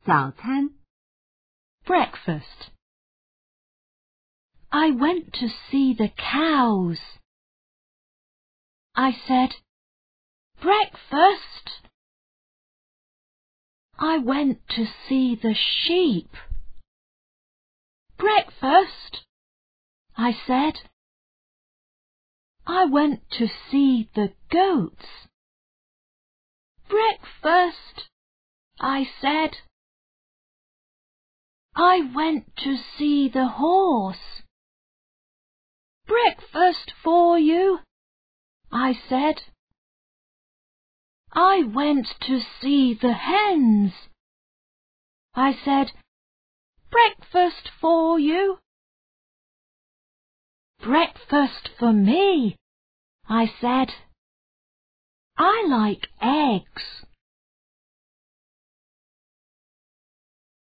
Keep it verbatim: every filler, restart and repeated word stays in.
早餐 breakfast. I went to see the cows. I said, breakfast. I went to see the sheep. Breakfast, I said. I went to see the goats. Breakfast, I said. I went to see the horse. Breakfast for you, I said. I went to see the hens. I said, breakfast for you. Breakfast for me, I said. I like eggs.